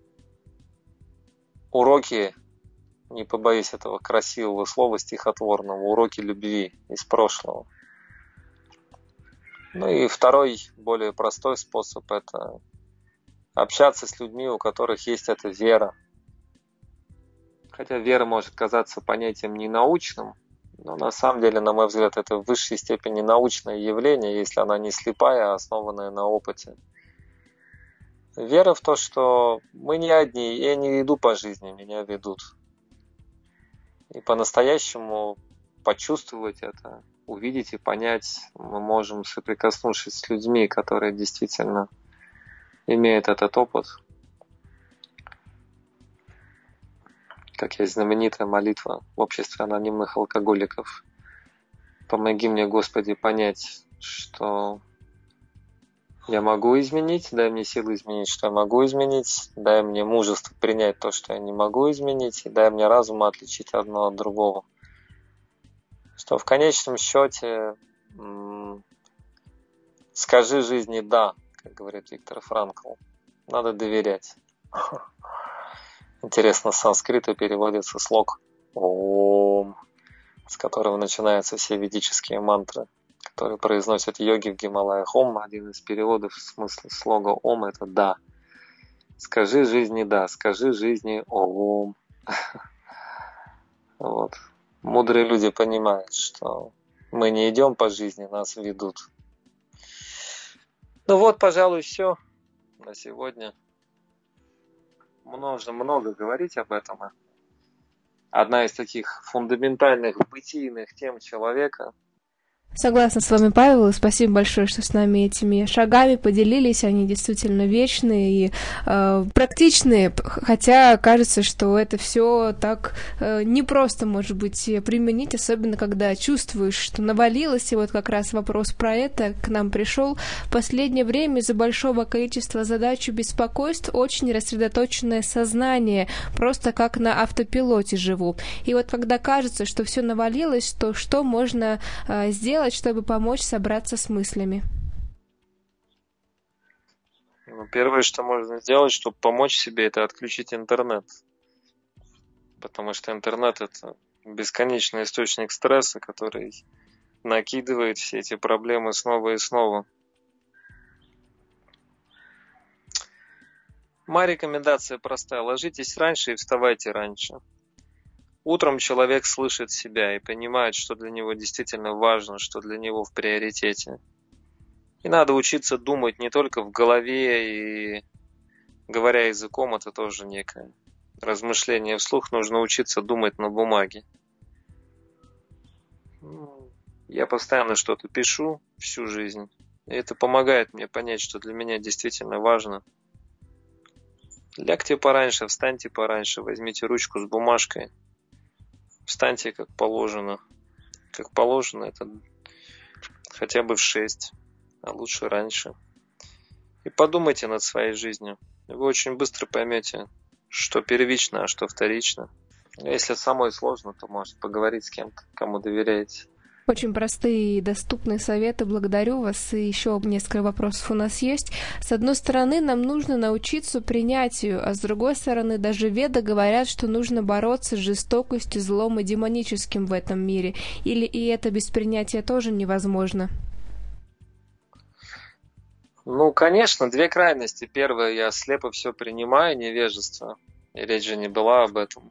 уроки, не побоюсь этого красивого слова, стихотворного, уроки любви из прошлого. Ну и второй, более простой способ – это общаться с людьми, у которых есть эта вера. Хотя вера может казаться понятием ненаучным, но на самом деле, на мой взгляд, это в высшей степени научное явление, если она не слепая, а основанная на опыте. Вера в то, что мы не одни, я не иду по жизни, меня ведут. И по-настоящему почувствовать это, увидеть и понять мы можем, соприкоснувшись с людьми, которые действительно имеют этот опыт. Как есть знаменитая молитва в обществе анонимных алкоголиков. Помоги мне, Господи, понять, что я могу изменить, дай мне силы изменить, что я могу изменить, дай мне мужество принять то, что я не могу изменить, и дай мне разум отличить одно от другого. Что в конечном счете скажи жизни «да», как говорит Виктор Франкл. Надо доверять. Интересно, с санскрита переводится слог «Ом», с которого начинаются все ведические мантры, которые произносят йоги в Гималаях. Ом, один из переводов в смысле слога Ом, это «да». Скажи жизни «да», скажи жизни Ом. Вот. Мудрые люди понимают, что мы не идем по жизни, нас ведут. Ну вот, пожалуй, все на сегодня. Можно много говорить об этом. Одна из таких фундаментальных бытийных тем человека. Согласна с вами, Павел, и спасибо большое, что с нами этими шагами поделились. Они действительно вечные и практичные, хотя кажется, что это все так непросто, может быть, применить, особенно когда чувствуешь, что навалилось, и вот как раз вопрос про это к нам пришел. В последнее время из-за большого количества задач и беспокойств очень рассредоточенное сознание, просто как на автопилоте живу. И вот когда кажется, что все навалилось, то что можно сделать, чтобы помочь собраться с мыслями? Первое, что можно сделать, чтобы помочь себе, это отключить интернет. Потому что интернет – это бесконечный источник стресса, который накидывает все эти проблемы снова и снова. Моя рекомендация простая. Ложитесь раньше и вставайте раньше. Утром человек слышит себя и понимает, что для него действительно важно, что для него в приоритете. И надо учиться думать не только в голове, и говоря языком, это тоже некое размышление вслух. Нужно учиться думать на бумаге. Я постоянно что-то пишу всю жизнь, и это помогает мне понять, что для меня действительно важно. Лягте пораньше, встаньте пораньше, возьмите ручку с бумажкой. Встаньте как положено. Как положено, это хотя бы в 6, а лучше раньше. И подумайте над своей жизнью. Вы очень быстро поймете, что первично, а что вторично. Если самой сложно, то можете поговорить с кем-то, кому доверяете. Очень простые и доступные советы. Благодарю вас. И еще несколько вопросов у нас есть. С одной стороны, нам нужно научиться принятию, а с другой стороны, даже веды говорят, что нужно бороться с жестокостью, злом и демоническим в этом мире. Или и это без принятия тоже невозможно? Конечно, две крайности. Первое, я слепо все принимаю, невежество. И речь же не была об этом.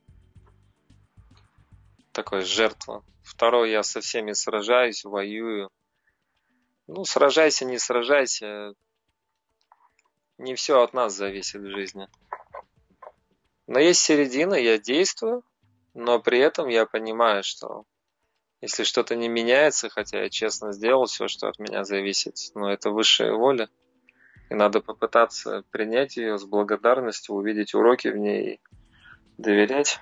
Такое жертва. Второе, я со всеми сражаюсь, воюю. Сражайся, не сражайся. Не все от нас зависит в жизни. Но есть середина, я действую, но при этом я понимаю, что если что-то не меняется, хотя я честно сделал все, что от меня зависит, но это высшая воля, и надо попытаться принять ее с благодарностью, увидеть уроки в ней и доверять.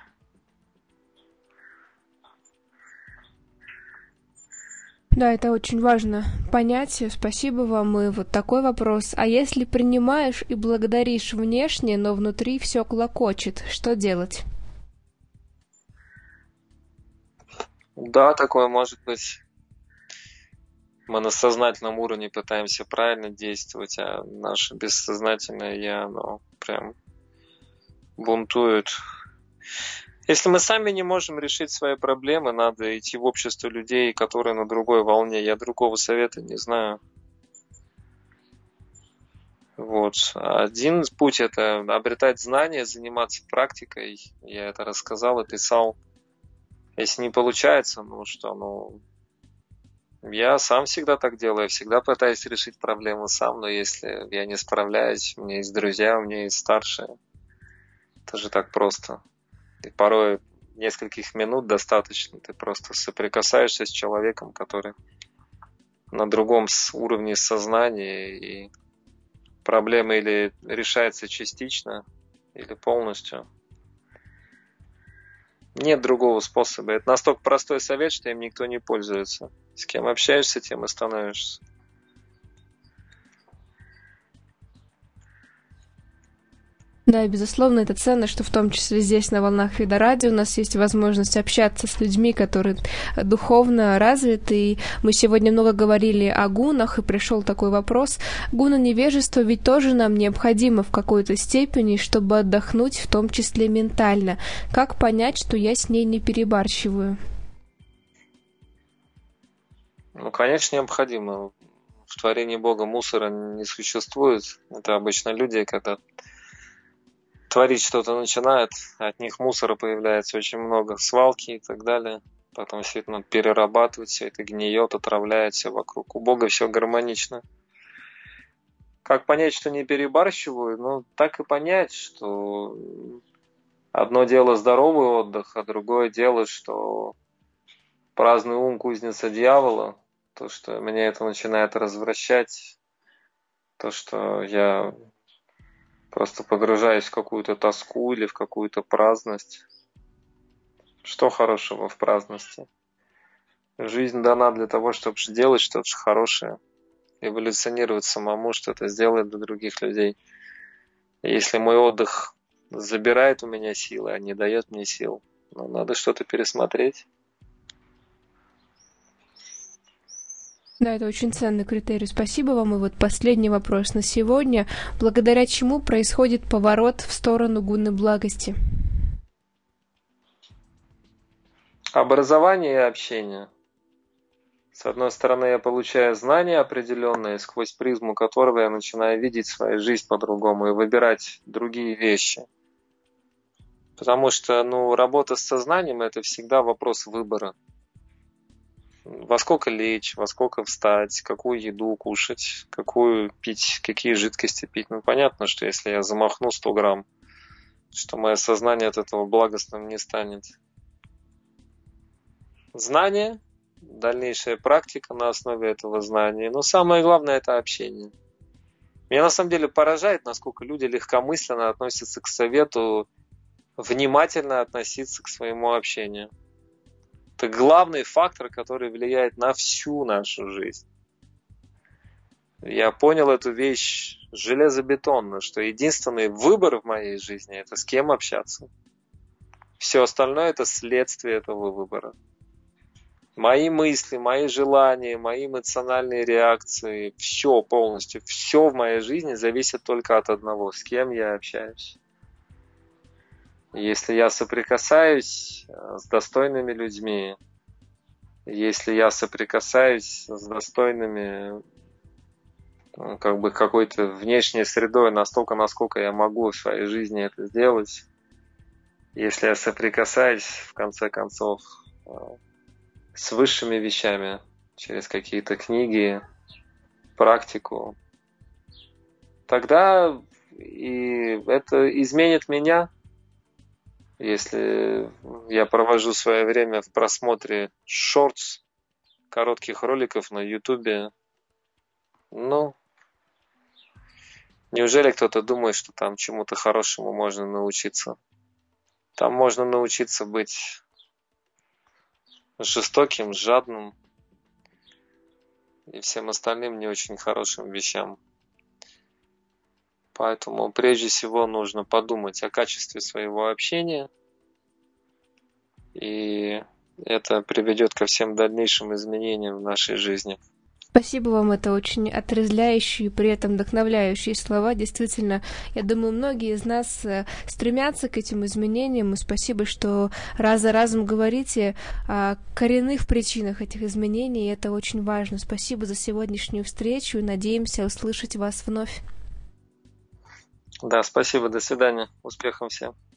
Да, это очень важно понять. Спасибо вам. И вот такой вопрос. А если принимаешь и благодаришь внешне, но внутри все клокочет, что делать? Да, такое может быть. Мы на сознательном уровне пытаемся правильно действовать, а наше бессознательное я, оно прям бунтует. Если мы сами не можем решить свои проблемы, надо идти в общество людей, которые на другой волне. Я другого совета не знаю. Вот. Один путь – это обретать знания, заниматься практикой. Я это рассказал, описал. Если не получается, я сам всегда так делаю. Я всегда пытаюсь решить проблемы сам, но если я не справляюсь, у меня есть друзья, у меня есть старшие. Это же так просто. И порой нескольких минут достаточно. Ты просто соприкасаешься с человеком, который на другом уровне сознания, и проблема или решается частично, или полностью. Нет другого способа. Это настолько простой совет, что им никто не пользуется. С кем общаешься, тем и становишься. Да, и безусловно, это ценно, что в том числе здесь, на волнах Вида Радио, у нас есть возможность общаться с людьми, которые духовно развиты. И мы сегодня много говорили о гунах, и пришел такой вопрос. Гуна невежества ведь тоже нам необходимо в какой-то степени, чтобы отдохнуть, в том числе ментально. Как понять, что я с ней не перебарщиваю? Конечно, необходимо. В творении Бога мусора не существует. Это обычно люди, когда творить что-то начинает, от них мусора появляется очень много, свалки и так далее. Потом все это надо перерабатывать, все это гниет, отравляет все вокруг. У Бога все гармонично. Как понять, что не перебарщиваю? Так и понять, что одно дело здоровый отдых, а другое дело, что праздный ум кузница дьявола. То, что меня это начинает развращать, то, что я просто погружаюсь в какую-то тоску или в какую-то праздность. Что хорошего в праздности? Жизнь дана для того, чтобы делать что-то хорошее, эволюционировать самому, что-то сделать для других людей. И если мой отдых забирает у меня силы, а не дает мне сил, надо что-то пересмотреть. Да, это очень ценный критерий. Спасибо вам. И вот последний вопрос на сегодня. Благодаря чему происходит поворот в сторону гунны благости? Образование и общение. С одной стороны, я получаю знания определенные, сквозь призму которого я начинаю видеть свою жизнь по-другому и выбирать другие вещи. Потому что, работа с сознанием – это всегда вопрос выбора. Во сколько лечь, во сколько встать, какую еду кушать, какую пить, какие жидкости пить. Понятно, что если я замахну 100 грамм, что мое сознание от этого благостным не станет. Знание, дальнейшая практика на основе этого знания. Но самое главное – это общение. Меня на самом деле поражает, насколько люди легкомысленно относятся к совету внимательно относиться к своему общению. Это главный фактор, который влияет на всю нашу жизнь. Я понял эту вещь железобетонно, что единственный выбор в моей жизни – это с кем общаться. Все остальное – это следствие этого выбора. Мои мысли, мои желания, мои эмоциональные реакции, все полностью, все в моей жизни зависит только от одного – с кем я общаюсь. Если я соприкасаюсь с достойными людьми, если я соприкасаюсь с достойными, какой-то внешней средой настолько, насколько я могу в своей жизни это сделать, если я соприкасаюсь, в конце концов, с высшими вещами, через какие-то книги, практику, тогда и это изменит меня. Если я провожу свое время в просмотре шортс, коротких роликов на Ютубе, неужели кто-то думает, что там чему-то хорошему можно научиться? Там можно научиться быть жестоким, жадным, и всем остальным не очень хорошим вещам. Поэтому прежде всего нужно подумать о качестве своего общения, и это приведет ко всем дальнейшим изменениям в нашей жизни. Спасибо вам, это очень отрезвляющие и при этом вдохновляющие слова. Действительно, я думаю, многие из нас стремятся к этим изменениям, и спасибо, что раз за разом говорите о коренных причинах этих изменений, и это очень важно. Спасибо за сегодняшнюю встречу, и надеемся услышать вас вновь. Да, спасибо, до свидания, успехов всем.